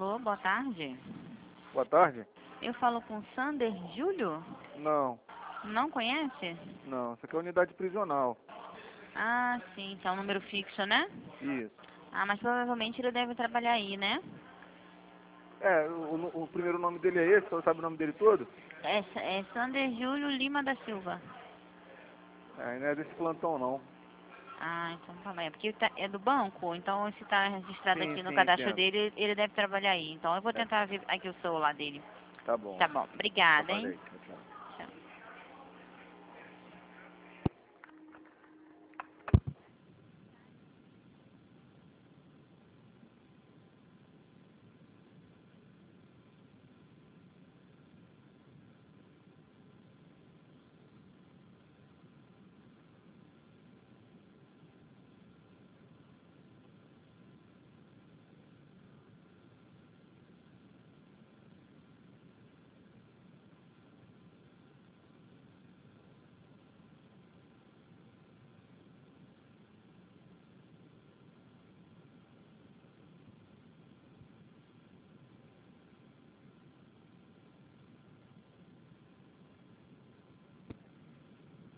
Alô, boa tarde. Boa tarde? Eu falo com Sander Júlio? Não, Não conhece? não. Isso aqui é unidade prisional. Ah, sim, que é um número fixo, né? Isso. Ah, mas provavelmente ele deve trabalhar aí, né? É, o primeiro nome dele é esse? Você sabe o nome dele todo? É Sander Júlio Lima da Silva. É, não é desse plantão, não. Ah, então tá bem. Porque é do banco, então se tá registrado Sim, aqui no sim, cadastro entendo. dele, ele deve trabalhar aí. Então eu vou É, tentar ver aqui o celular dele. tá bom. Tá bom, obrigada, hein? Trabalhei.